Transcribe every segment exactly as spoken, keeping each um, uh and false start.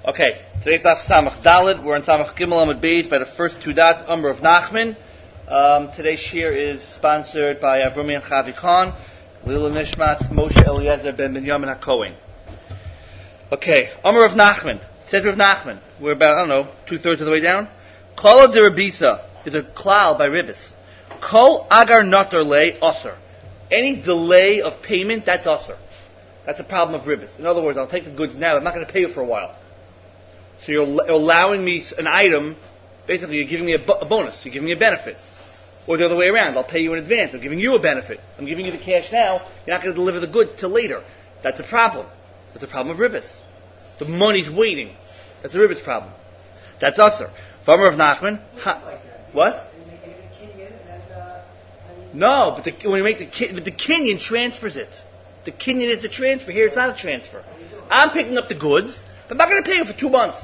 Okay, today's daf Samach Daled. We're in Samach Gimel Amud Beis by the first two dots, Amr of Nachman. Um, today's shir is sponsored by Avrami and Chavi Khan, Lila Nishmat, Moshe Eliezer ben Binyamin HaKohen. Okay, Amr of Nachman. Says Rav Nachman. We're about, I don't know, two-thirds of the way down. Kol de Rabisa is a klal by Ribbis. Kol agar notar le osir. Any delay of payment, that's osir. That's a problem of Ribbis. In other words, I'll take the goods now, I'm not going to pay you for a while. So you're allowing me an item, basically you're giving me a, bo- a bonus, you're giving me a benefit. Or the other way around, I'll pay you in advance, I'm giving you a benefit. I'm giving you the cash now, you're not going to deliver the goods till later. That's a problem. That's a problem of Ribbis. The money's waiting. That's a Ribbis problem. That's usher. Farmer of Nachman. Ha, what? No, but the, when you make the but the Kenyan transfers it. The Kenyan is the transfer. Here it's not a transfer. I'm picking up the goods, but I'm not going to pay you for two months.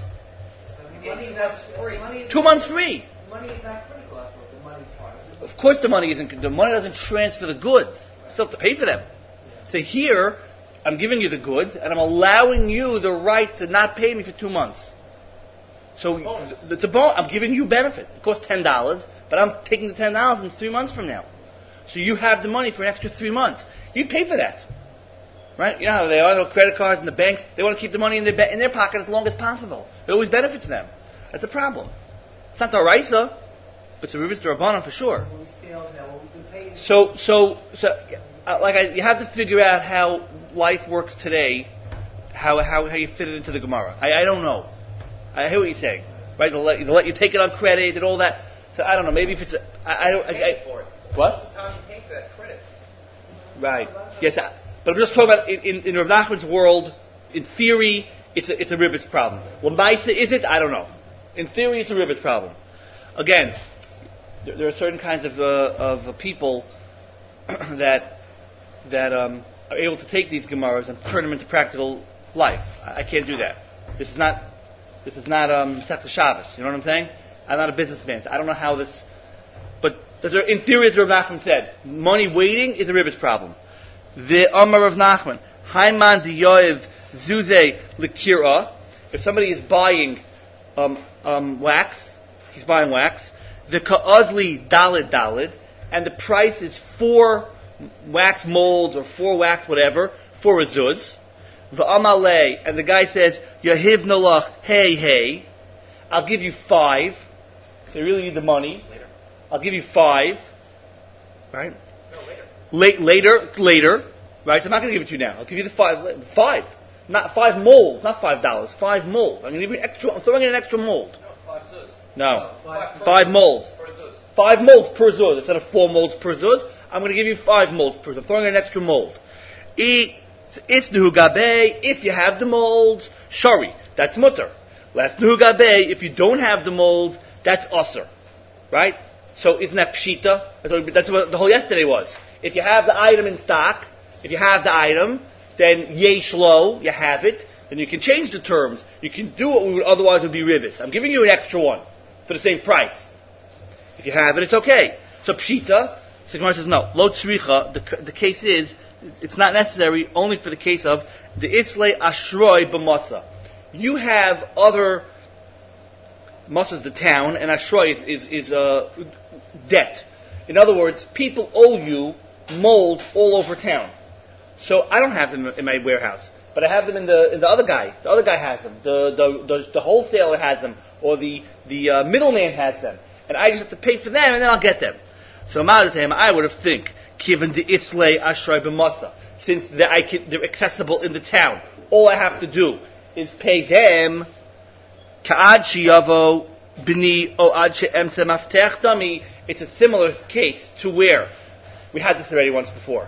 Free. Two months free. Money is not critical. The money part. Of course, the money isn't. The money doesn't transfer the goods. You still have to pay for them. So here, I'm giving you the goods, and I'm allowing you the right to not pay me for two months. So bonus. It's a bon- I'm giving you benefit. It costs ten dollars, but I'm taking the ten dollars in three months from now. So you have the money for an extra three months. You pay for that, right? You know how they are. The credit cards and the banks, they want to keep the money in their be- in their pocket as long as possible. It always benefits them. That's a problem. It's not the Raisa, but it's a Ribbis D'Rabbanan for sure. So, so, so, uh, like I, you have to figure out how life works today, how how, how you fit it into the Gemara. I, I don't know. I hear what you're saying, right? They'll let, they'll let you take it on credit and all that. So I don't know. Maybe if it's, a, I, I don't. I, I, for it. What? Most of the time you pay for that credit. Right. Yes, I, but I'm just talking about in, in, in Rav Nachman's world. In theory, it's a, it's a Ribbis problem. Well, Maisa, is it? I don't know. In theory, it's a Ribbis problem. Again, there, there are certain kinds of uh, of uh, people that that um, are able to take these Gemaras and turn them into practical life. I, I can't do that. This is not this is not um, Sefta Shabbos. You know what I'm saying? I'm not a businessman. So I don't know how this. But in theory, as Rav Nachman said, money waiting is a Ribbis problem. The Amar of Nachman, Haiman diyoev zuze likira. If somebody is buying um, um, wax, he's buying wax. The ka'azli dalid dalid, and the price is four wax molds or four wax whatever for a zuz. The amalei, and the guy says yahiv nalach hey hey, I'll give you five. So you really need the money. Later. I'll give you five. Right? No, later. Late, later, later. Right? So I'm not going to give it to you now. I'll give you the five. Five. Not five molds. Not five dollars. Five molds. I'm going to give you an extra. I'm throwing in an extra mold. No, five zuz. No. no five, five molds. Per zuz. Five molds per zuz. Instead of four molds per zuz, I'm going to give you five molds per zuz. I'm throwing in an extra mold. Isnuhu gabe. If you have the molds, shari. That's mutter. Last nuhu gabe. If you don't have the molds, that's usser. Right? So isn't that pshita? That's what the whole yesterday was. If you have the item in stock, if you have the item, then yesh lo, you have it, then you can change the terms. You can do what we would otherwise would be Ribbis. I'm giving you an extra one for the same price. If you have it, it's okay. So pshita, Sigmar says no. Lo tzricha, the, the case is, it's not necessary only for the case of the islay ashroi b'masa. You have other Masa is the town, and Ashroi is, is, is uh, debt. In other words, people owe you molds all over town. So I don't have them in my warehouse, but I have them in the in the other guy. The other guy has them. The the the, the wholesaler has them, or the the uh, middleman has them, and I just have to pay for them, and then I'll get them. So Ma'adatem, I would have think given the Islay Ashroi b'Masa, since they're, I can, they're accessible in the town. All I have to do is pay them. Ka'ad sheyavo b'ni o ad she'emtze maftech dami. It's a similar case to where we had this already once before.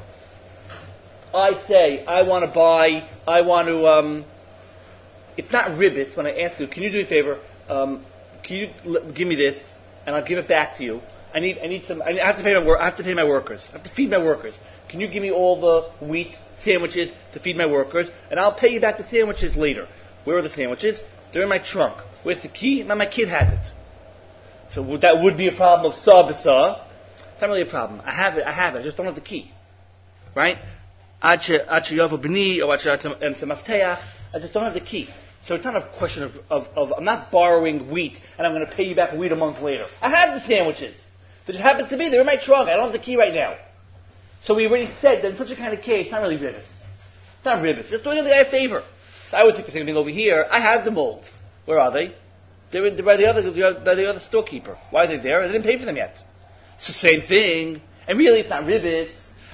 I say I want to buy. I want to. Um, it's not Ribbis when I ask you. Can you do me a favor? Um, can you l- give me this, and I'll give it back to you. I need. I need some. I have to pay my. Wor- I have to pay my workers. I have to feed my workers. Can you give me all the wheat sandwiches to feed my workers, and I'll pay you back the sandwiches later. Where are the sandwiches? They're in my trunk. Where's the key? My, my kid has it. So would, that would be a problem of saw b'saw. It's not really a problem. I have it. I have it. I just don't have the key. Right? Ad she- ad she'yavo b'ni, or ad she'atem mafteach. I just don't have the key. So it's not a question of, of, of, I'm not borrowing wheat and I'm going to pay you back wheat a month later. I have the sandwiches. It just happens to be they're in my trunk. I don't have the key right now. So we already said that in such a kind of case, it's not really ribbis. It's not ribbis. Just doing the guy a favor. So I would think the same thing over here. I have the molds. Where are they? They're, in, they're by the other by the other storekeeper. Why are they there? I didn't pay for them yet. It's the same thing. And really, it's not ribbis.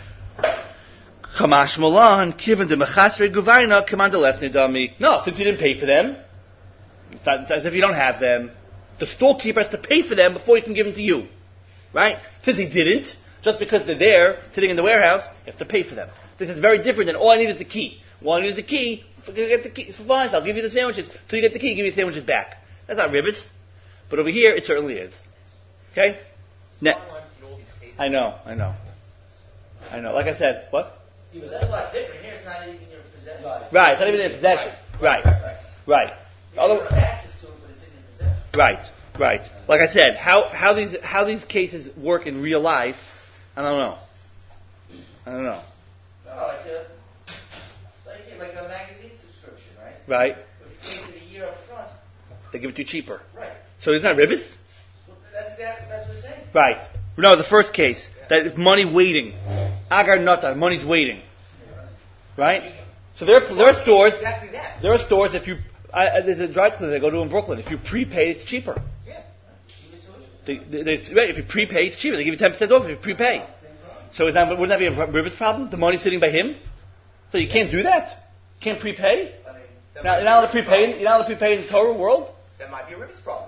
Kamash Molan, Kivin de Mechasre Guvaina, Commander Lesney Dummy. No, since you didn't pay for them, it's, not, it's as if you don't have them. The storekeeper has to pay for them before he can give them to you. Right? Since he didn't, just because they're there, sitting in the warehouse, he has to pay for them. This is very different than all I need is the key. All I need is the key. Get the key. Fine, I'll give you the sandwiches. Till you get the key, give me the sandwiches back. That's not ribbis. But over here, it certainly is. Okay? Ne- I know, I know. I know. Like I said, what? Yeah, but that's a lot different. Here it's not even in your possession. Right, it's not even in possession. Right, right. right. You Although, don't have access to it, but it's in your possession. right, right. Like I said, how, how these how these cases work in real life, I don't know. I don't know. No, like a, like, like a magazine subscription, right? Right. But if you pay for the year up front, They give it to you cheaper. right. So it's not ribbis? Well, that's, that's, that's what we're saying. Right. No, the first case, that if money waiting. Agar nata, money's waiting. Right? So there, there are stores, Exactly that. there are stores, if you, I, I- there's a dry cleaner I go to in Brooklyn, if you prepay, it's cheaper. Yeah. Give it to it. They, they, they, right, if you prepay, it's cheaper. They give you ten percent off if you prepay. So is that, wouldn't that be a ribbis problem? The money's sitting by him? So you can't do that? Can't prepay? I mean, that Now, might you're be not allowed a to ribbis prepay, problem. you're not allowed to prepay in the Torah world? That might be a ribbis problem.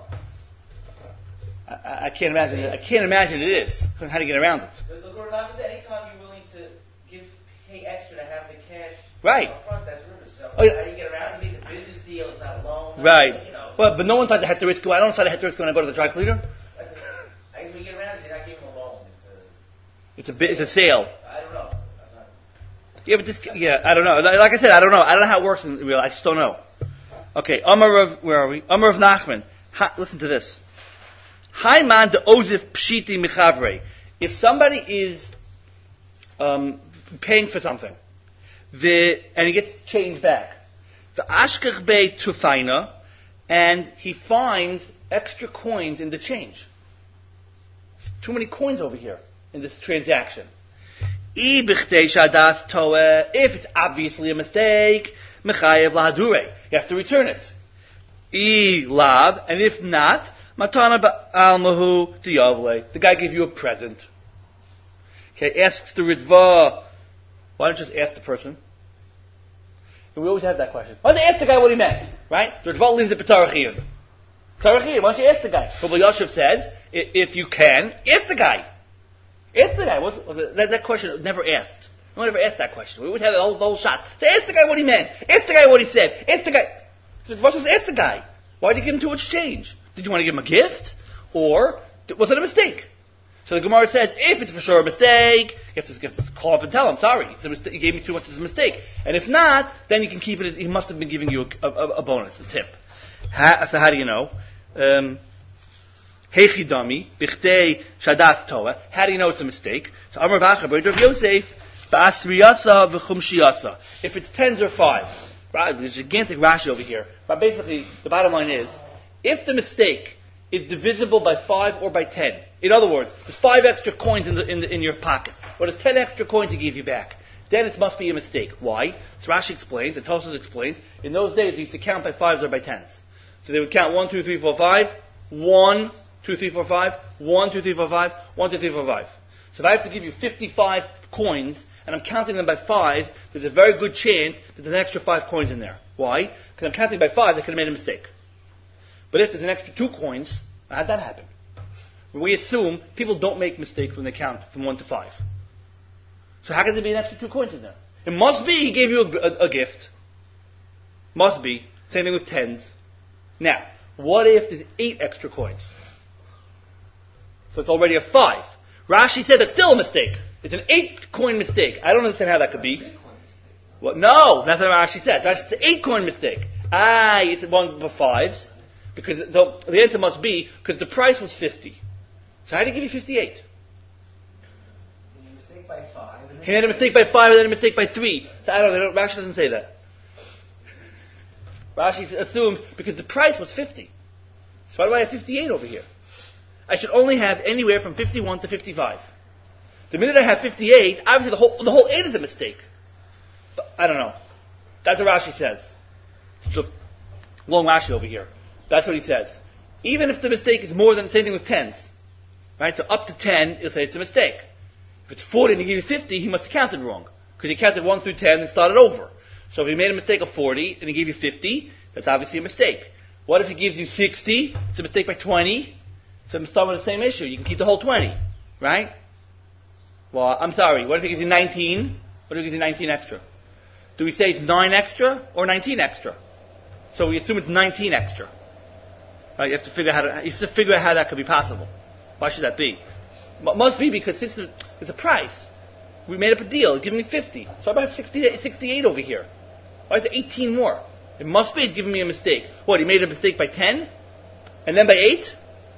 I, I I can't imagine it. I can't imagine it is. How to get around it. The, the Lord Rambam said anytime you're willing to give, pay extra to have the cash Right. up front, that's ribbis. So Oh, yeah. how do you get around it? It's a business deal, it's not a loan. Right. You know. Well, but no one signed the Hector Ritzko. I don't sign the Hector Ritzko when I go to the dry cleaner. I guess when you get around it, you're not giving a loan. It's It's a bit, it's a sale. a, I don't know. I'm not- Yeah, but this, yeah, I don't know. Like like I said, I don't know. I don't know how it works in real. I just don't know. Okay, Amar of where are we? Amar of Nachman. Ha, listen to this. Hi man de ozif pshiti michavre. If somebody is um, paying for something, the and he gets change back, the ashkach bei tufaina, and he finds extra coins in the change. Too many coins over here in this transaction. If it's obviously a mistake, mechayev lahadure. You have to return it. I lav, and if not, matana ba'almahu diyavle. The guy gave you a present. Okay, asks the ritva. Why don't you just ask the person? And we always have that question. Why don't you ask the guy what he meant? Right? The ritva leaves it b'tarachiyim. Tarachiyim, why don't you ask the guy? Rabbi Yosef says, i- if you can, ask the guy. Ask the guy. What's, that, that question was never asked. No one ever asked that question. We would have the whole, the whole shots. So ask the guy what he meant. Ask the guy what he said. Ask the guy. What's just ask the guy? Why did you give him too much change? Did you want to give him a gift? Or was it a mistake? So the Gemara says, if it's for sure a mistake, you have to, you have to call up and tell him, sorry, it's a mistake. You gave me too much, it's a mistake. And if not, then you can keep it as, he must have been giving you a, a, a bonus, a tip. How, so how do you know? Um, Heichidami, bichtei shadas toa. How do you know it's a mistake? So Amar Vacha, B'Rav Yosef, ba'asriyasa v'chumshiyasa. If it's tens or fives, right? There's a gigantic Rashi over here. But basically, the bottom line is, if the mistake is divisible by five or by ten, in other words, there's five extra coins in the, in, the, in your pocket, or there's ten extra coins to give you back, then it must be a mistake. Why? So Rashi explains, and Tosfos explains, in those days they used to count by fives or by tens. So they would count one, two, three, four, five, one, two, three, four, five, one, two, three, four, five, one, two, three, four, five. So if I have to give you fifty-five coins, and I'm counting them by fives, there's a very good chance that there's an extra five coins in there. Why? Because I'm counting by fives, I could have made a mistake. But if there's an extra two coins, how'd that happen? We assume people don't make mistakes when they count from one to five. So how can there be an extra two coins in there? It must be he gave you a, a, a gift. Must be. Same thing with tens. Now, what if there's eight extra coins? So it's already a five. Rashi said that's still a mistake. It's an eight coin mistake. I don't understand how that could be. Well, no, that's what Rashi said. Rashi said it's an eight coin mistake. Ah, it's one for fives. Because the, the answer must be, because the price was fifty. So how did he give you fifty-eight? Mistake by five, and He made a mistake by five and then a mistake by three. So I don't know, they don't, Rashi doesn't say that. Rashi assumes, because the price was fifty. So why do I have fifty-eight over here? I should only have anywhere from fifty-one to fifty-five. The minute I have fifty-eight, obviously the whole, the whole eight is a mistake. But I don't know. That's what Rashi says. It's a long Rashi over here. That's what he says. Even if the mistake is more than, same thing with tens. Right? So up to ten, he'll say it's a mistake. If it's forty and he gave you fifty, he must have counted wrong. Because he counted one through ten and started over. So if he made a mistake of forty and he gave you fifty, that's obviously a mistake. What if he gives you sixty? It's a mistake by twenty. So I'm starting with the same issue. You can keep the whole twenty. Right? Well, I'm sorry. What if he gives you nineteen? What if he gives you nineteen extra? Do we say it's nine extra or nineteen extra? So we assume it's nineteen extra. Right? You have to figure out how to, you have to figure out how that could be possible. Why should that be? It must be because since it's a price, we made up a deal. Give me fifty. So I have sixty-eight over here. Why is it eighteen more? It must be he's giving me a mistake. What, he made a mistake by ten? And then by eight?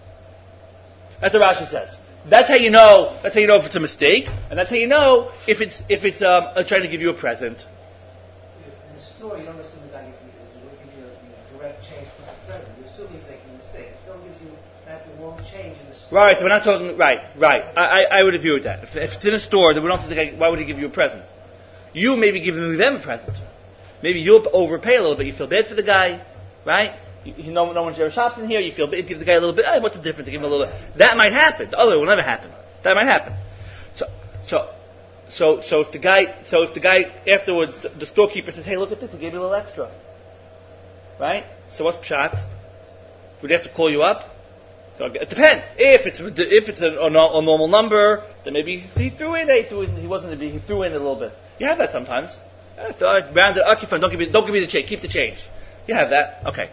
That's what Rashi says. That's how you know. That's how you know if it's a mistake, and that's how you know if it's if it's um, uh, trying to give you a present. In the store, you don't assume the guy gives you, give you a, a direct change plus a present. You assume he's making a mistake. If someone gives you the wrong change in the store. Right. So we're not talking. Right. Right. I I, I would agree with that. If, if it's in a store, then we don't think the guy. Why would he give you a present? You maybe giving them a present. Maybe you'll overpay a little bit. You feel bad for the guy, right? You, you know, no one ever shops in here. You feel bad, give the guy a little bit. Oh, what's the difference? To give him a little bit. That might happen. The other will never happen. That might happen. So, so, so, so if the guy, so if the guy afterwards, the, the storekeeper says, "Hey, look at this. He gave you a little extra," right? So what's pshat? Would he have to call you up? So it depends. If it's if it's a, a, a normal number, then maybe he threw in. He threw in. He wasn't. He threw in a little bit. You have that sometimes. Yeah, so I round it. Okay, fine. Don't give me. Don't give me the change. Keep the change. You have that. Okay.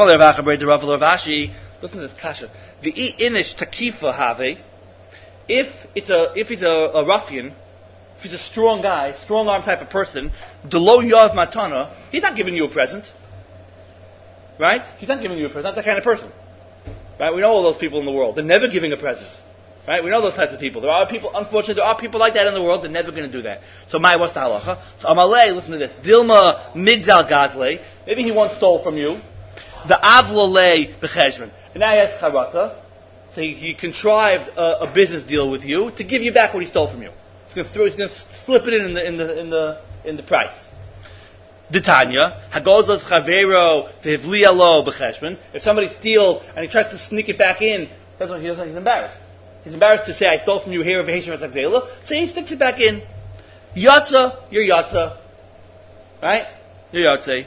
Listen to this kasha. The inish takifa have. If it's a if he's a, a ruffian, if he's a strong guy, strong arm type of person, the lo yav matana, he's not giving you a present. Right? He's not giving you a present. Not that kind of person. Right? We know all those people in the world. They're never giving a present. Right? We know those types of people. There are people, unfortunately, there are people like that in the world. They're never going to do that. So, my what's the halacha? So, Amalei, listen to this. Dilma midzal gazle. Maybe he once stole from you. The avlalei becheshvan. And now he has charata. So he, he contrived a, a business deal with you to give you back what he stole from you. He's going to throw. He's going to slip it in in the in the in the in the price. Ditanya hagozos chavero vehivlialo becheshvan. If somebody steals and he tries to sneak it back in, that's what he does. He's embarrassed. He's embarrassed to say, "I stole from you here of Heshem Zakzela." So he sticks it back in. Yatza, you're Yatza, right? You're Yatze.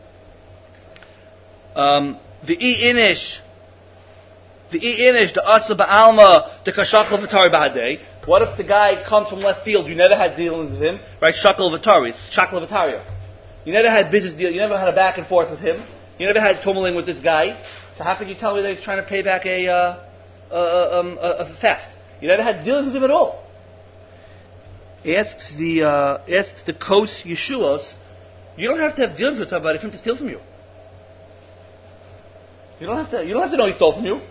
Um, the E inish. The E inish, the Asa Ba'alma, the Kashakal Vatari Ba'adei. What if the guy comes from left field? You never had dealings with him, right? Shakal Vatari, Shakal Vataria. You never had business deal. You never had a back and forth with him. You never had tummeling with this guy. So how could you tell me that he's trying to pay back a uh, uh, um, a, a theft? You never had dealings with him at all. Asks the uh, asks the Kos Yeshuos. You don't have to have dealings with somebody for him to steal from you. You don't have to. You don't have to know he stole from you.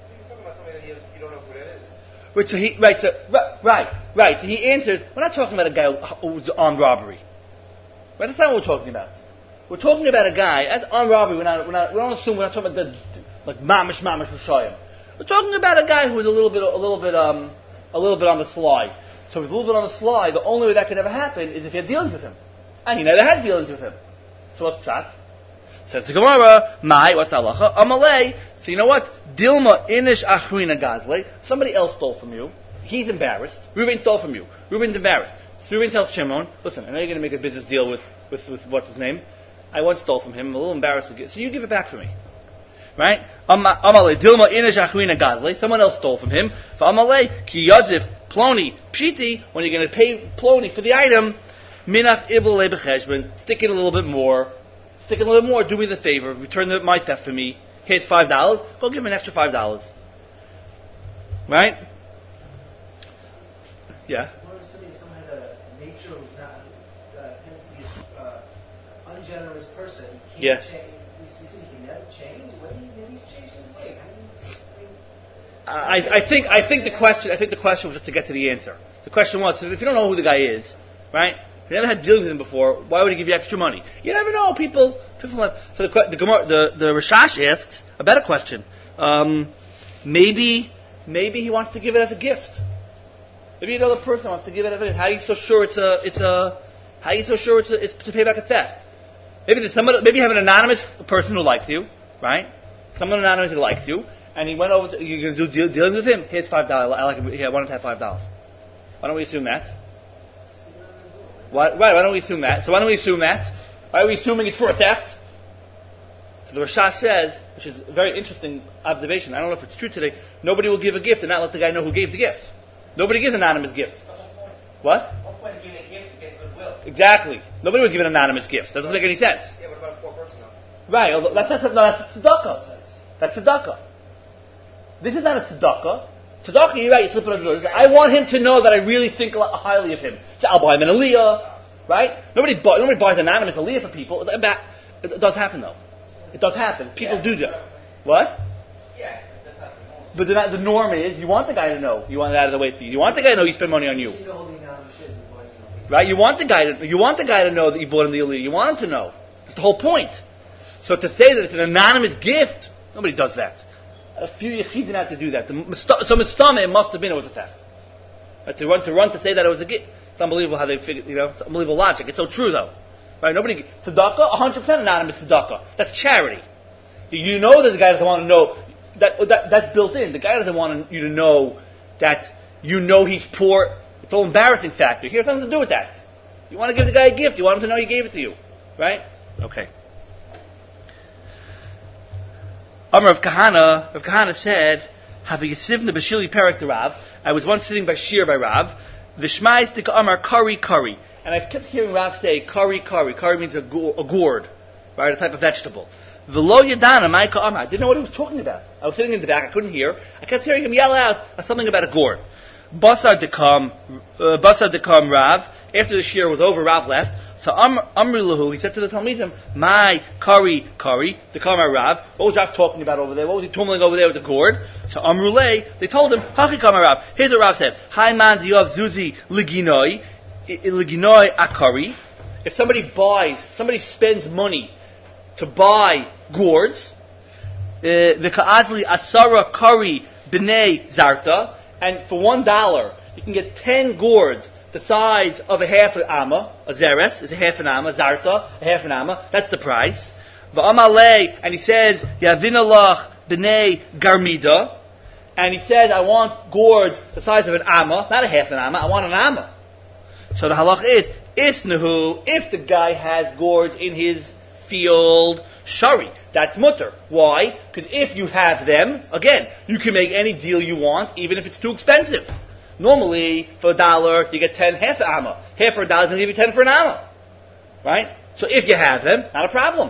Right, so he, right, so, right, right. So he answers, we're not talking about a guy who's armed robbery. Right, that's not what we're talking about. We're talking about a guy, that's armed robbery, we're not, we're not, we don't assume, we're not talking about the, like, mamish, mamish, rishayim. We're talking about a guy who's a little bit, a little bit, um, a little bit on the sly. So if he's a little bit on the sly, the only way that could ever happen is if he had dealings with him. And he never had dealings with him. So what's pshat? Says the Gemara, Mai, what's the halacha? Amalei. So you know what? Dilma inish achrina gazle. Somebody else stole from you. He's embarrassed. Reuben stole from you. Reuben's embarrassed. So Reuben tells Shimon, listen, I know you're going to make a business deal with, with, with what's his name. I once stole from him. I'm a little embarrassed to get, so you give it back for me. Right? Amalei. Dilma inish achrina gazle. Someone else stole from him. Amalei. Ki yazif ploni pshiti. When you're going to pay ploni for the item, minach ibole becheshben. Stick in a little bit more. Stick in a little bit more. Do me the favor. Return the, my theft for me. Here's five dollars. Go give him an extra five dollars. Right? Yeah. We're assuming someone has a nature of not, uh, tends to be an uh, ungenerous person. He Yeah. Change, we assume he can never change. When he, maybe he's changed his way. I mean, I, I think I think the question I think the question was just to get to the answer. the question was, so if you don't know who the guy is, right? You never had dealings with him before. Why would he give you extra money? You never know. People, people have. So the the Gemara, the, the Rashash asks a better question. Um, maybe, maybe he wants to give it as a gift. Maybe another person wants to give it as a gift. How are you so sure it's a, it's a? How are you so sure it's a, it's to pay back a theft? Maybe there's somebody, maybe you have an anonymous person who likes you, right? Someone anonymous who likes you, and he went over to, you're going to do deal, dealings with him. Here's five dollars. I like him. Here, I want him to have five dollars. Why don't we assume that? Why, right, why don't we assume that? So why don't we assume that? Why are we assuming it's for a theft? So the Rashash says, which is a very interesting observation, I don't know if it's true today, nobody will give a gift and not let the guy know who gave the gift. Nobody gives anonymous gifts. What? What point of giving a gift to get goodwill? Exactly. Nobody would give an anonymous gift. That doesn't make any sense. Yeah, what about a poor person though? Right, although that's, that's, no, that's tzedakah. That's tzedakah. This is not a tzedakah. Tzedakah, you're right, you slip it under the door. I want him to know that I really think highly of him. So I'll buy him an aliyah, right? Nobody, buy, nobody buys anonymous aliyah for people. It, it does happen though. It does happen. People Yeah. do that. What? Yeah, that's not the norm. But the, the norm is, you want the guy to know. You want it out of the way for you. You want the guy to know you spend money on you. You know who the anonymous is before you know. Right? You want the guy to, you want the guy to know that you bought him the aliyah. You want him to know. That's the whole point. So to say that it's an anonymous gift, nobody does that. A few yechidin had to do that. The, so mistama, it must have been it was a theft. Right? To run to run to say that it was a gift. It's unbelievable how they figure. You know, it's unbelievable logic. It's so true though. Right? Nobody tzedakah, one hundred percent anonymous tzedakah. That's charity. You know that the guy doesn't want to know that, that that's built in. The guy doesn't want you to know that you know he's poor. It's all embarrassing factor. Here's nothing to do with that. You want to give the guy a gift. You want him to know he gave it to you, right? Okay. Amar of Kahana, Rav Kahana said, "Have a yisivna b'shili perak to Rav." I was once sitting by shir by Rav. V'shmais tika Amar kari kari, and I kept hearing Rav say kari kari. Kari means a, go- a gourd, right? A type of vegetable. V'lo yadana ma'ika Amar. I didn't know what he was talking about. I was sitting in the back. I couldn't hear. I kept hearing him yell out something about a gourd. Basar dekam, uh, basar dekam Rav. After the shir was over, Rav left. So Amr Lahu, he said to the Talmidim, "My kari kari, the Kamar Rav." What was Rav talking about over there? What was he tumbling over there with the gourd? So Amrulay, they told him, "Haki Kamar Rav." Here's what Rav said: "Hi man, diyav zuzi liginoi, liginoi akari." If somebody buys, somebody spends money to buy gourds, the ka'azli asara kari b'nei zarta, and for one dollar you can get ten gourds the size of a half an amma, a zeres is a half an amma, zarta, a half an amma, that's the price. V'amalei, and he says, Yavinalach b'nei garmida, and he says, I want gourds the size of an amma, not a half an amma, I want an amma. So the halach is, isnahu, if the guy has gourds in his field, shari, that's mutter. Why? Because if you have them, again, you can make any deal you want, even if it's too expensive. Normally, for a dollar, you get ten half an amma. Half for a dollar, they'll give you ten for an amma. Right? So if you have them, not a problem.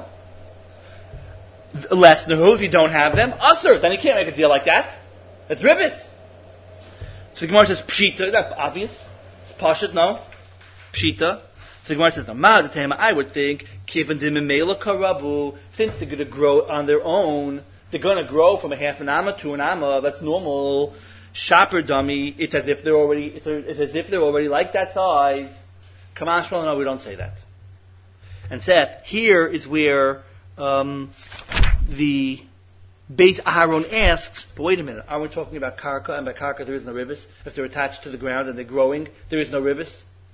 Less nahu, if you don't have them, usher, then you can't make a deal like that. It's ribbis. So the Gemara says, pshita, that's obvious. It's pashut, no? Pshita. So the Gemara says, no, ma'adatema, I would think, kivan dimimela karabu, since they're going to grow on their own, they're going to grow from a half an amma to an amma, that's normal. Shopper dummy, it's as if they're already, it's, a, it's as if they're already like that size. Come on, Shmuel, no, we don't say that. And Seth, here is where um, the Beis Aharon asks, but wait a minute, are we talking about karka, and by karka there is no ribis? If they're attached to the ground and they're growing, there is no ribis?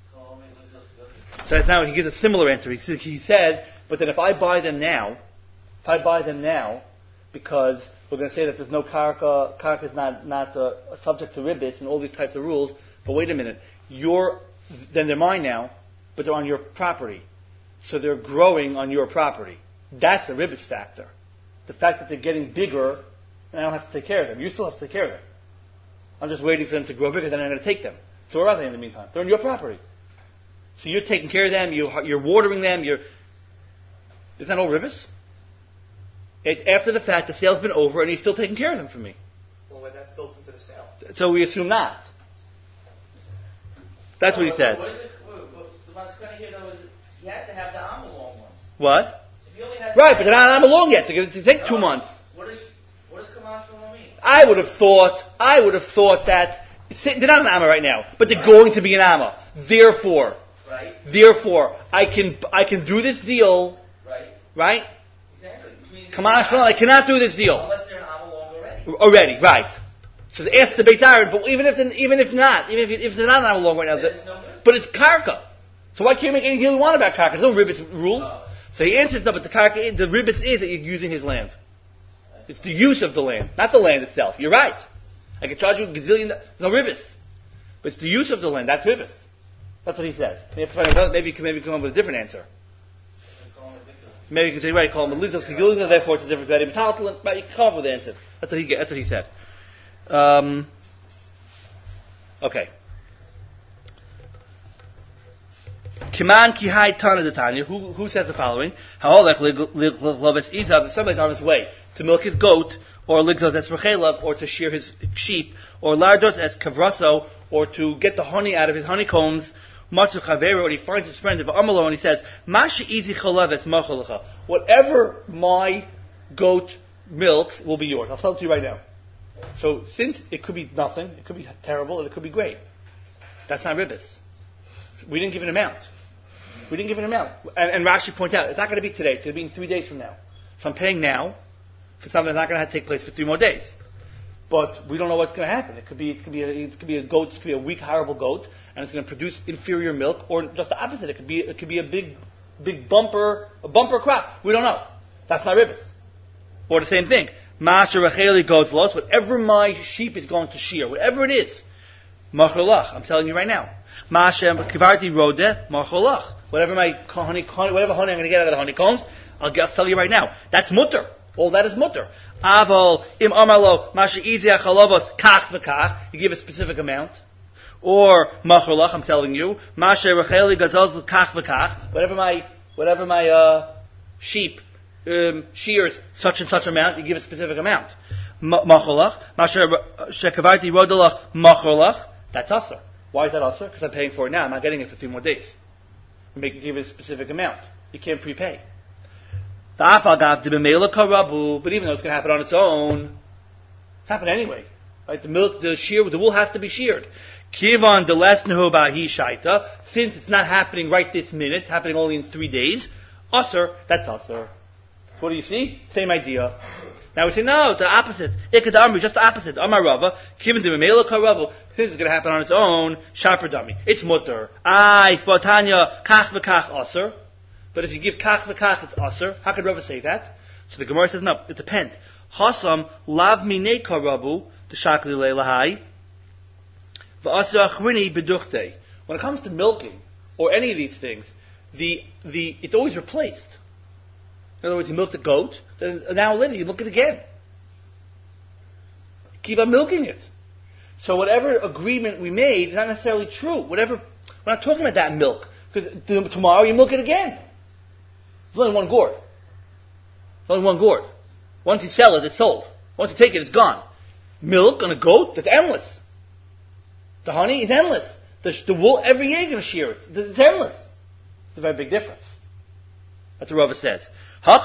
So that's now, he gives a similar answer. He says, he says, but then if I buy them now, if I buy them now, because we're going to say that there's no karka, karka is not, not uh, subject to ribis and all these types of rules, but wait a minute, you're, then they're mine now, but they're on your property. So they're growing on your property. That's a ribis factor. The fact that they're getting bigger, and I don't have to take care of them. You still have to take care of them. I'm just waiting for them to grow bigger, then I'm going to take them. So where are they in the meantime? They're on your property. So you're taking care of them, you're, you're watering them, you're... Is that all ribis? It's after the fact the sale's been over and he's still taking care of them for me. Well, when that's built into the sale. So we assume not. That's what he says. What is it? The maskana here though is he has to have the amma long ones. What? If he only has Right, but they're not on long yet. They're going to take two months. What is what does kamash mean? I would have thought. I would have thought that They're not an amma right now, but they're going to be an amma. Therefore, Right. therefore, I can I can do this deal, Right. right? Exactly. Which means Come on, Shmuel, I cannot do this deal unless they're an amma long already. already, right? So ask the Beit Aaron, but even if they're, even if not, even if, if they're not an amma long right now, Then it's no good. but it's karka. So why can't you make any deal you want about karka? There's no ribbis rule. Oh. So he answers, no, but the karka, the ribbis is that you're using his land. It's the use of the land, not the land itself. You're right. I can charge you a gazillion, there's no ribbis. But it's the use of the land, that's ribbis. That's what he says. Maybe, maybe you can maybe come up with a different answer. Maybe you can say, right, call him a lizos, therefore it's a different value. But you can come up with the answer. That's what he, that's what he said. Um, okay. Kiman ki hai tana detanya. Who who says the following? Ha'olech ligloves izav. If somebody's on his way to milk his goat, or ligzos es rechelav, or to shear his sheep, or lardos es kavraso, or to get the honey out of his honeycombs, matzu chavero, or he finds his friend of Amalo, and he says, Masha izi cholav es macholacha. Whatever my goat milks will be yours. I'll tell it to you right now. So since it could be nothing, it could be terrible, and it could be great. That's not ribbis. We didn't give an amount. We didn't give an amount. And, and Rashi points out, it's not going to be today. It's going to be in three days from now. So I'm paying now for something that's not going to have to take place for three more days. But we don't know what's going to happen. It could be, it could be, a, it could be a goat. It could be a weak, horrible goat, and it's going to produce inferior milk, or just the opposite. It could be, it could be a big, big bumper, a bumper crop. We don't know. That's not ribbis. Or the same thing. Masha Racheli goes los. Whatever my sheep is going to shear, whatever it is, macholach. I'm telling you right now. Masha kivarti rodeh macholach. Whatever my honey, whatever honey I'm going to get out of the honeycombs, I'll, I'll tell you right now. That's mutter. All that is mutter. Aval im amalo masha izia chalovos kach v'kach. You give a specific amount. Or macholach. I'm telling you. Masha racheli gazos kach v'kach. Whatever my whatever my uh, sheep um, shears such and such amount, you give a specific amount. Macholach. Masha shekavarti rodolach macholach. That's usher. Why is that usher? Because I'm paying for it now. I'm not getting it for three more days. We make give it a specific amount. You can't prepay. But even though it's going to happen on its own, it's happened anyway. Right? The milk, the shear, the wool has to be sheared. Kivan delesnehu bahi shaita. Since it's not happening right this minute, it's happening only in three days. Usher, that's usher. What do you see? Same idea. Now we say, no, the opposite. Ikad Amri, just the opposite. Amar Rava, Kivan dememela karabu. Since it's going to happen on its own, Shapar Dami. It's mutter. Ay, Vatanya, Kach v'kach Aser. But if you give Kach v'kach, it's Aser. How could Rava say that? So the Gemara says, no, it depends. Hasam, Lav Minei Karabu, the Shakli Leilahai, V'aser Achrini Beduchte. When it comes to milking, or any of these things, the, the, it's always replaced. In other words, you milk the goat, then an hour later you milk it again. Keep on milking it. So whatever agreement we made is not necessarily true. Whatever, we're not talking about that milk. Because tomorrow you milk it again. There's only one gourd. There's only one gourd. Once you sell it, it's sold. Once you take it, it's gone. Milk on a goat, that's endless. The honey is endless. The, the wool, every year you're going to shear it. It's endless. It's a very big difference. That's what Rava says. You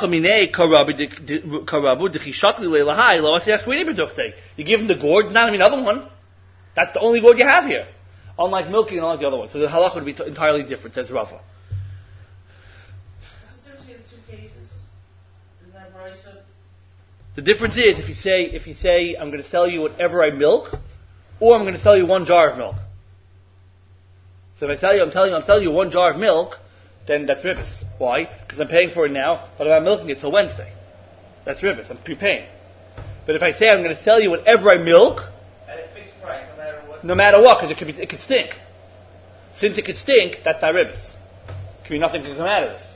give him the gourd, not another one. That's the only gourd you have here. Unlike milking and unlike the other one. So the halach would be t- entirely different, says Rava. What's the difference between the two cases? Isn't that brisa? The difference is if you say, if you say, I'm going to sell you whatever I milk, or I'm going to sell you one jar of milk. So if I tell you, I'm telling you, I'm selling you one jar of milk, then that's ribbis. Why? Because I'm paying for it now, but I'm not milking it till Wednesday. That's ribbis. I'm prepaying. But if I say I'm going to sell you whatever I milk, At a fixed price, no matter what. no matter what, because it could be, it could stink. Since it could stink, that's not ribbis. Could be nothing can come out of this.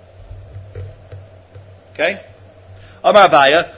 Okay? Amar Abaya,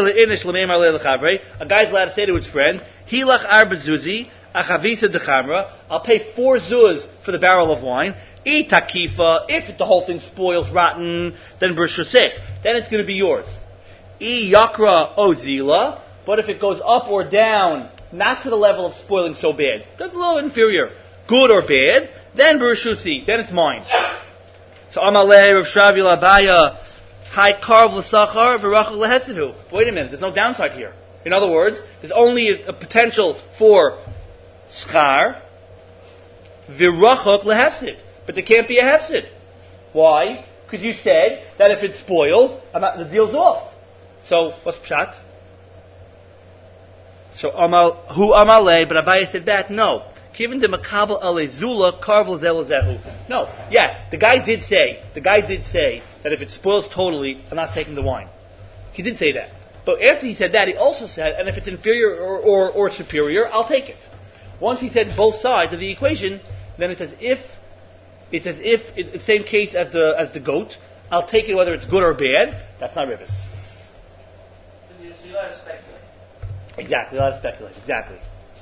a guy's allowed to say to his friend, Hilach arba zuzi, achavisa dechamra. I'll pay four zuz for the barrel of wine. Itakifa, if the whole thing spoils rotten, then b'rshusech, then it's going to be yours. E yakra ozila, but if it goes up or down, not to the level of spoiling so bad, that's a little inferior, good or bad, then b'rshusi, then it's mine. So Amalei Rav Shravi Labaya, Hai Karv l'sachar v'rachel lehesedu. Wait a minute, there's no downside here. In other words, there's only a, a potential for schar, virachok lehefsid. But there can't be a hefsid. Why? Because you said that if it spoils, I'm not, the deal's off. So, what's pshat? So, amal, hu amalei, but Abaye said back, no. Given the makabel alezula, karvel zelazehu. No, yeah, the guy did say, the guy did say that if it spoils totally, I'm not taking the wine. He did say that. But after he said that, he also said, and if it's inferior or, or, or superior, I'll take it. Once he said both sides of the equation, then it's as if, it's as if, it's the same case as the, as the goat, I'll take it whether it's good or bad, that's not ribis. So you you gotta speculate. Exactly, a lot of speculate, exactly.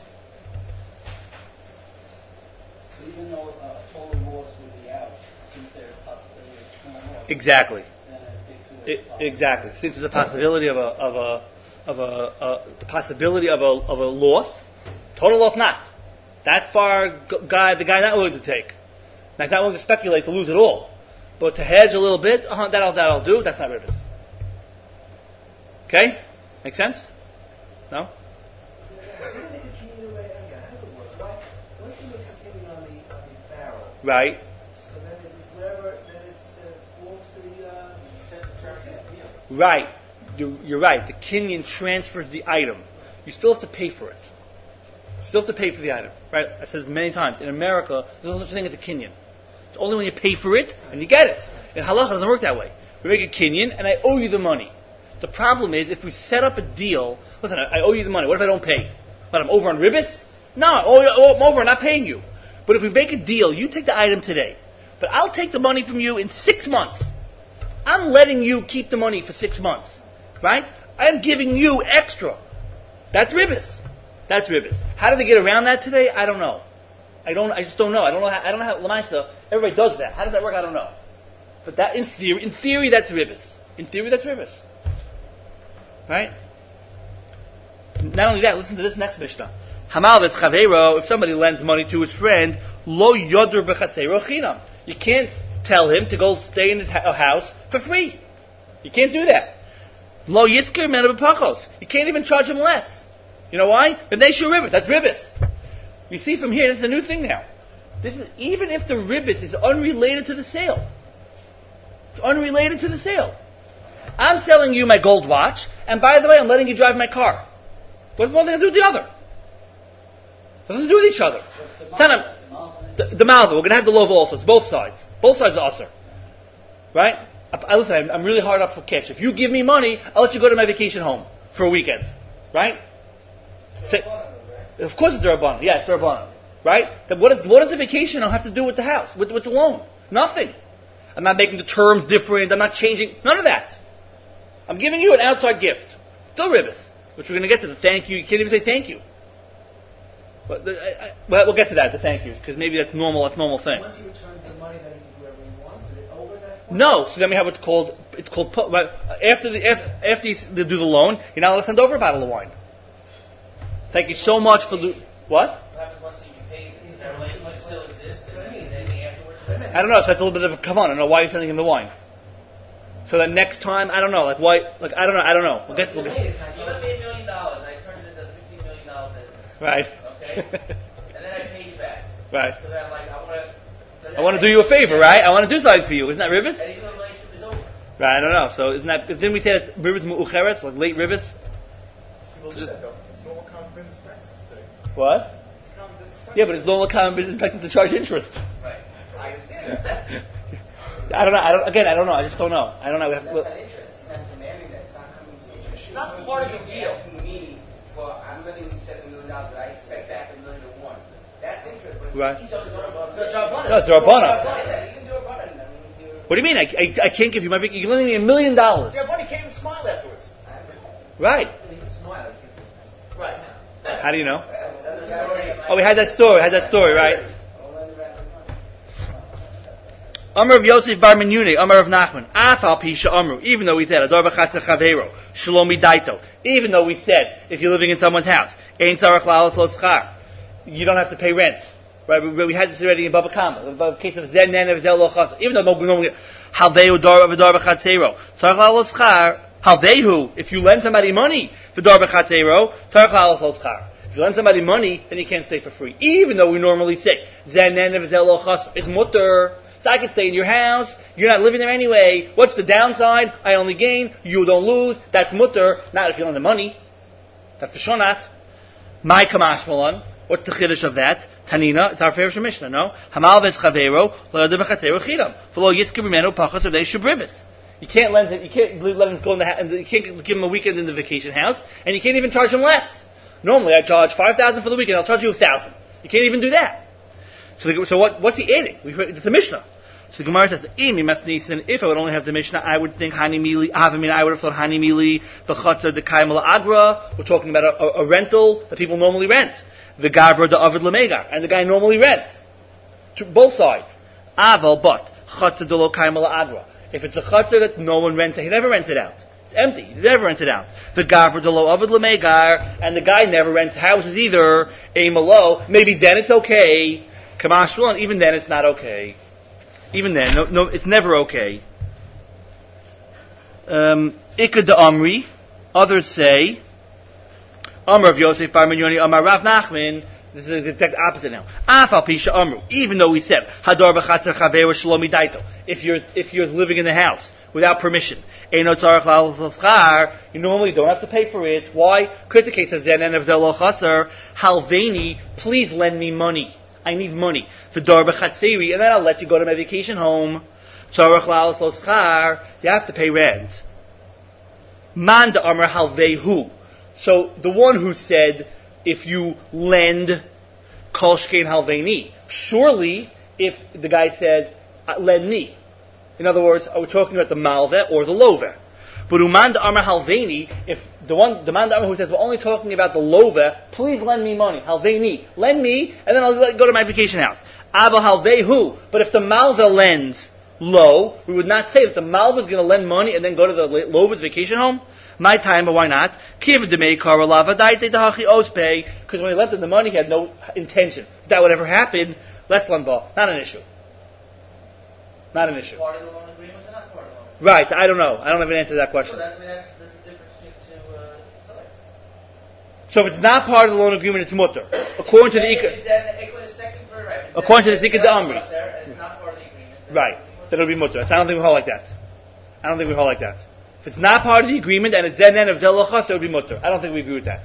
So even though uh, total loss would be out, since there's a possibility of small loss, Exactly. then it takes away It, exactly. Since there's a possibility of a of a of a uh, the possibility of a of a loss, total loss not. That far, g- guy the guy not willing to take. Now he's not willing to speculate to lose it all, but to hedge a little bit, uh-huh, that'll that'll do. That's not ribis. Okay, make sense? No. Right. So then it's whatever, then it's uh, belongs to the, uh, set the terms of the deal. Right. You're, you're right. The Kinyan transfers the item. You still have to pay for it. You still have to pay for the item. Right? I've said this many times. In America, there's no such thing as a Kinyan. It's only when you pay for it and you get it. In Halacha, it doesn't work that way. We make a Kinyan and I owe you the money. The problem is, if we set up a deal, listen, I, I owe you the money. What if I don't pay? But I'm over on ribis? No, I owe you, oh, I'm over. I'm not paying you. But if we make a deal, you take the item today, but I'll take the money from you in six months. I'm letting you keep the money for six months, right? I'm giving you extra. That's ribis. That's ribis. How do they get around that today? I don't know. I don't. I just don't know. I don't know. How, I don't know how Lamaisa, everybody does that. How does that work? I don't know. But that, in theory, in theory, that's ribis. In theory, that's ribis. Right? Not only that, listen to this next Mishnah. Hamal v'chavero, if somebody lends money to his friend, lo yodur b'chatzero chinam. You can't tell him to go stay in his ha- house for free. You can't do that. Lo yisker mena b'pachos. You can't even charge him less. You know why? B'nei shu ribis. That's ribis. You see from here, this is a new thing now. This is even if the ribis is unrelated to the sale. It's unrelated to the sale. I'm selling you my gold watch, and by the way, I'm letting you drive my car. What's one thing to do with the other? Nothing to do with each other. Tell him, the, the malva, we're going to have the love also. It's both sides. Both sides are usher. Right? I, I, listen, I'm, I'm really hard up for cash. If you give me money, I'll let you go to my vacation home for a weekend. Right? Say, of course it's Durabanan. Yeah, it's Durabanan. Right? Then what, is, what does the vacation have to do with the house? With, with the loan? Nothing. I'm not making the terms different. I'm not changing. None of that. I'm giving you an outside gift. Still ribis. Which we're going to get to the thank you. You can't even say thank you. But the, I, I, well, we'll get to that, the thank yous, because maybe that's normal. That's a normal thing. Once he returns the money, then he can do whatever he wants. Is it over that point? No. So then we have what's called it's called pu- right, after the after, after you do the loan, you're not allowed to send over a bottle of wine. Thank you so much for the what? What happens once he pays it? Is that relationship still exist? And then anything afterwards? I don't know. So that's a little bit of a come on. I don't know why you're sending him the wine. So that next time, I don't know. Like why? Like I don't know. I don't know. We'll get. We'll get. You lent me a million dollars. I turned it into a fifteen million dollar business. Right. Okay. And then I pay you back. Right. So then I'm like, I want to. So I want to do you a favor, right? I want to do something for you. Isn't that ribis? And even though the relationship is over. Right. I don't know. So isn't that? Didn't we say that's ribis mu'ucheres, like late ribis? People do that though. It's normal common business practice today. What? It's common business practice. Yeah, but it's normal common business practice to charge interest. Right. I understand that. I don't know. I don't. Again, I don't know. I just don't know. I don't know. We have, That's look, not interest. It's not demanding that. It's not coming to interest. It's not part of the deal. Asking me for, I'm letting you seven million dollars, but I expect back a million and one. That's interest. But Right. He's always going to So it's Rabbanan. No, it's Rabbanan. You can do a button. I mean, you're, what do you mean? I, I, I can't give you my. You're lending me a million dollars. Yeah, buddy can't even smile afterwards. Right. He can smile. He can Right. How do you know? that's the story. Oh, we had that story. Had that story, right? Amar of Yosef Bar Menyune, Amar of Nachman, Afal Pisha Amru, even though we said, Ador B'chatza Chavero, Shalomi Daito, even though we said, if you're living in someone's house, Ein Tzarech La'alos Lo Schar, you don't have to pay rent. Right? We, we had this already in Baba Kama, in the case of Zen Nen of Zel Lo Chaz, even though no, no, Halveu Dor of Ador B'chatzero, Tzarech La'alos Schar, Halvehu, if you lend somebody money for Dor B'chatzero, Tzarech La'alos Lo Schar. If you lend somebody money, then you can't stay for free. Even though we normally say, it's mutter. So I can stay in your house, you're not living there anyway. What's the downside? I only gain, you don't lose. That's mutter. Not if you lend the money. That's the shonat. My kamash malan. What's the chiddush of that? Tanina, it's our favorite Mishnah, no? Hamal ves chavero, lo yadu b'chatero chidam. V'lo yitzke b'menu pachas of shubribis. You can't lend him, you can't let him go in the house, you can't give him a weekend in the vacation house, and you can't even charge him less. Normally I charge five thousand for the weekend, I'll charge you a thousand. You can't even do that. So, the, so what, what's he adding? It's a Mishnah. So the Gemara says, if I would only have the Mishnah, I would think Hani Mili, I would have thought Hani Mili, the Chatzar, the Kaimala Agra. We're talking about a, a, a rental that people normally rent. The Gabra, the Avid Lamegar, and the guy normally rents. To both sides. Aval, but Chatzar, the Lo Kaimala Agra. If it's a Chatzar that no one rents, he never rents it out. It's empty. He never rents it out. The Gabra, the Lo Avid Lamegar, and the guy never rents houses either. A Malo, maybe then it's okay. Kamash Malan, even then it's not okay. Even then, no, no, it's never okay. Um, Ikka de Amri, others say, Amr of Yosef Bar Minyoni, Amar Rav Nachman, this is the exact opposite now. Afal Pisha Amru, even though we said, Hadar b'chatzer chaver shlomi daito, if you're, if you're living in the house without permission, Eino tzarech l'al you normally don't have to pay for it. Why? Because the case of Zen and of Zelo Chaser, Halveni, please lend me money. I need money. The darba chatzeri, and then I'll let you go to my vacation home. Tzarech la'alas lo schar, you have to pay rent. Man da amar halvehu. So the one who said, if you lend kol shkein halveni, surely if the guy said lend me, in other words, are we talking about the malveh or the loveh? But uman da amar halveni, if the one, the man da amar who says we're only talking about the loveh, please lend me money, halveni, lend me, and then I'll let, go to my vacation house. Abba halvehu, but if the malveh lends low, we would not say that the malveh is going to lend money and then go to the loveh's vacation home. My time, but why not? Because when he lent him the money, he had no intention if that would ever happen. Let's lend ball, not an issue. Not an issue. Part of the loan agreement or not part of the loan agreement? Right, I don't know. I don't have an answer to that question. So that, I mean, that's, that's the difference between two uh, sides. So if it's not part of the loan agreement, it's mutter. According to the Ikka. According to the Ikka de Amri. It's not part of the agreement. Right, then it'll be mutter. I don't think we hold like that. I don't think we hold like that. If it's not part of the agreement and it's zenen of zelochas, it would be mutter. I don't think we agree with that.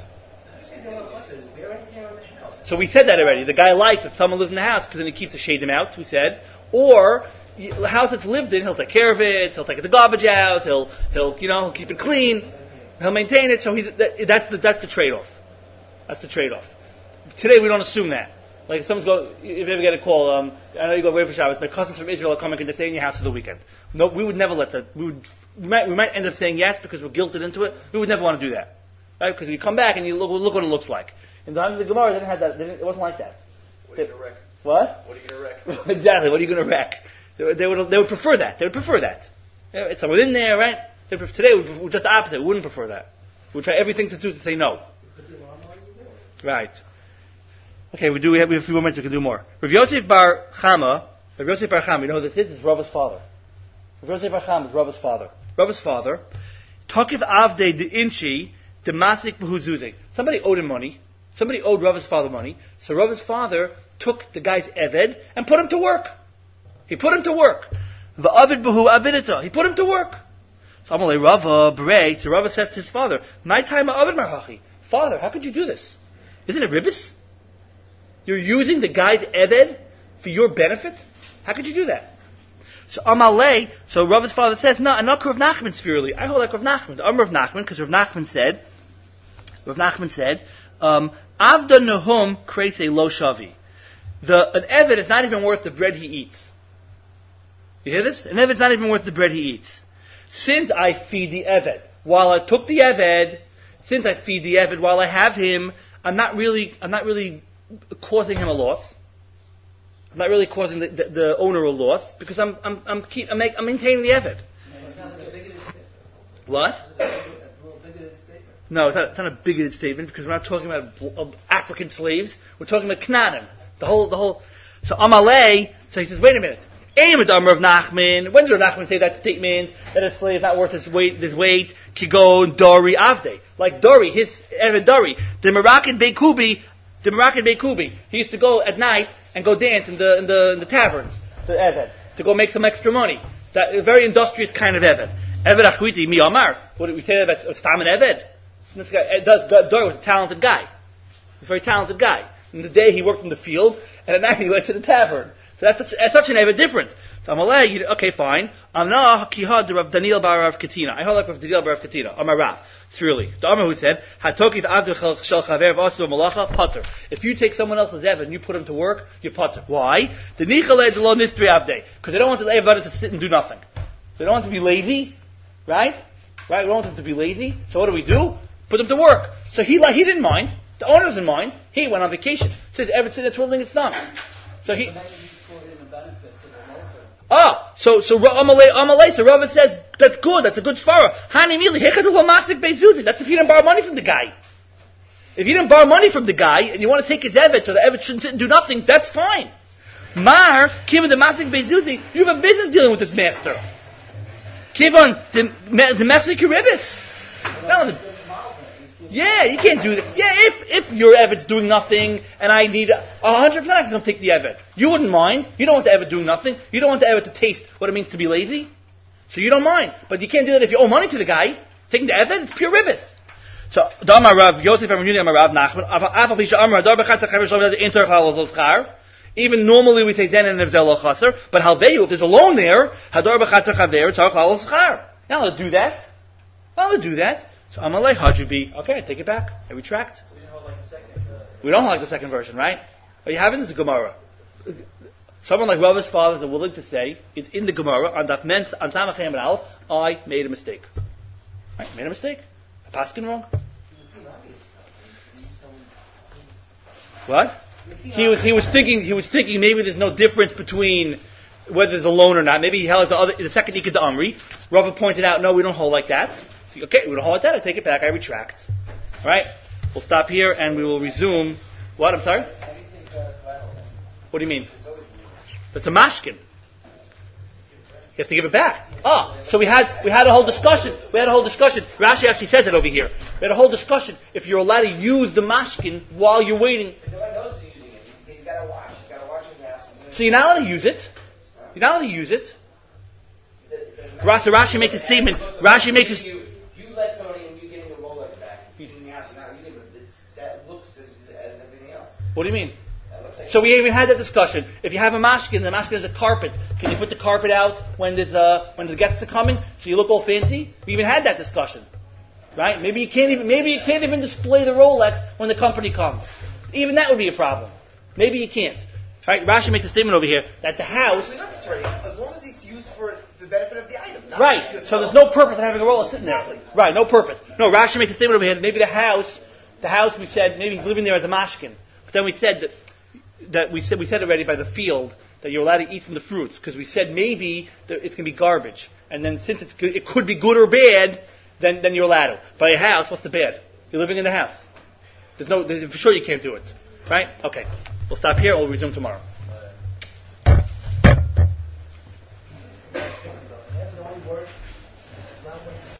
So we said that already. The guy likes that someone lives in the house because then he keeps the shadim out, we said. Or the house that's lived in, he'll take care of it, he'll take the garbage out, he'll he'll you know he'll keep it clean, he'll maintain it. So he's that, that's the that's the trade-off. That's the trade-off. Today we don't assume that. Like if someone's go, if you ever get a call, um, I know you go away for Shabbos, my cousins from Israel are coming and they stay in your house for the weekend. No, we would never let that. We would we might we might end up saying yes because we're guilted into it. We would never want to do that, right? Because you come back and you look look what it looks like. In the times of the Gemara, they didn't have that. They didn't, it wasn't like that. What are you going to wreck? What? What are you going to wreck? Exactly. What are you going to wreck? They would, they would they would prefer that. They would prefer that. You know, it's someone in there, right? They pref- today we would just the opposite. We wouldn't prefer that. We would try everything to do to say no. Right. Okay, we do. We have, we have a few more minutes. We can do more. Rav Yosef Bar Chama. Rav Yosef Bar Chama. You know who this is? It's Rava's father. Rav Yosef Bar Chama is Rava's father. Rava's father. Tokiv Avde de Inchi Demasik Behuzuze. Somebody owed him money. Somebody owed Rava's father money. So Rava's father took the guy's eved and put him to work. He put him to work. The Avid Behu Avidita. He put him to work. So Amalei Rava Berei. So Rava says to his father, "My time Avid Marhachi. Father, how could you do this? Isn't it ribbis? You're using the guy's eved for your benefit? How could you do that?" So Amalei, so Rava's father says, "No, I'm not Rav Nachman spherically. I hold like Rav Nachman. I'm Rav Nachman because Rav Nachman said, Rav Nachman said, um, Avda Nahum Kreise Lo Shavi. The an eved is not even worth the bread he eats. You hear this? An eved is not even worth the bread he eats. Since I feed the eved, while I took the eved, since I feed the eved while I have him, I'm not really, I'm not really causing him a loss. I'm not really causing the, the, the owner a loss because I'm, I'm, I'm keep, I'm, make, I'm maintaining the eved. What? No, it's not, it's not a bigoted statement because we're not talking about uh, African slaves. We're talking about Knanim. The whole, the whole. So Amalei, so he says, wait a minute. Aim Amr of Nachman. When did Rav Nachman say that statement that a slave is not worth his weight? His weight. Kigon Dori Avde. Like Dori, his Eved Dori. The Moroccan Beikubi. The Moroccan Beikubi. He used to go at night and go dance in the in the in the taverns. The Eved to go make some extra money. That a very industrious kind of Eved. Eved Achwiti Mi Amar. What did we say about Stam and Eved? This guy it does. Dori was a talented guy. He's a very talented guy. In the day he worked in the field, and at night he went to the tavern. So that's such, that's such an Eved different. So I'm like, okay, fine. Amna kihad Rav Daniel bar Rav Katina. I hold like Rav Daniel bar Rav Katina. Amar Rav. It's really the Amar who said, Hatokit avdu shel chaver v'asu malacha pater. If you take someone else's Eved and you put him to work, you pater. Why? The nichale lo nistri avdei. Because they don't want the Eved to sit and do nothing. They don't want to be lazy, right? Right? We don't want them to be lazy. So what do we do? Put them to work. So he like he didn't mind. The owner doesn't mind. He went on vacation. Says Eved sitting there twiddling its thumbs. So he. Ah, so so Amalei Amalei. So Rava says that's good. That's a good svara. Hani mili hechadul masik bezuzi. That's if you didn't borrow money from the guy. If you didn't borrow money from the guy and you want to take his Eved so the Eved shouldn't sit and do nothing, that's fine. Mar kivon the masik bezuzi. You have a business dealing with this master. Kivon the the masik kiribis. No. Yeah, you can't do that. Yeah, if if your Eved's doing nothing and I need a hundred percent, I can come take the Eved. You wouldn't mind. You don't want the Eved doing nothing. You don't want the Eved to taste what it means to be lazy. So you don't mind. But you can't do that if you owe money to the guy. Taking the Eved, it's pure ribbis. So, Damar Rav Yosef Amar Rav Nachman. Even normally we say Zen and Nevzel Chaser, but Halveyu, if there's a loan there, Hadar B'Chatzar Chaver, it's Halal Schar. Now let's do that. Now let's do that. So Amalei Hajubi. Okay, I take it back. I retract. So we don't like the second. Uh, we don't like the second version, right? What you have in the Gemara. Someone like Rava's fathers are willing to say it's in the Gemara on that men's on Tamachem and Aleph. I made a mistake. Right? Made a mistake. I passed it wrong. What? He was he was thinking he was thinking maybe there's no difference between whether there's a loan or not. Maybe he held the other the second Ikad Amri. Rava pointed out, no, we don't hold like that. So, okay, we don't hold like that. I take it back. I retract. All right, we'll stop here and we will resume. What? I'm sorry. What do you mean? It's a mashkin. You have to give it back. Ah, so we had we had a whole discussion. We had a whole discussion. Rashi actually says it over here. We had a whole discussion if you're allowed to use the mashkin while you're waiting. If no one knows he's using it, he's, he's got to wash. He's got to wash his house. So you're not allowed to use it. You're not allowed to use it. Rashi, Rashi makes a statement. Rashi makes a. You, you let somebody and you get into a roll like that. It's in your house. You're not using it, but it's, that looks as, as everything else. What do you mean? Like so we even had that discussion. If you have a mashkin, the mashkin is a carpet. Can you put the carpet out when there's uh, when the guests are coming, so you look all fancy? We even had that discussion, right? Maybe you can't even maybe you can't even display the Rolex when the company comes. Even that would be a problem. Maybe you can't. Right? Rashi makes a statement over here that the house. Not necessarily, as long as it's used for the benefit of the item. Not Right. So there's no purpose in having a Rolex sitting Exactly. there. Right. No purpose. No. Rashi makes a statement over here that maybe the house, the house we said maybe he's living there as a mashkin, but then we said that. That we said we said already by the field that you're allowed to eat from the fruits because we said maybe that it's going to be garbage and then since it's good, it could be good or bad then then you're allowed to. By a house, what's the bad? You're living in the house. There's no there's, for sure you can't do it, right? Okay, we'll stop here. We'll resume tomorrow. That was the only word.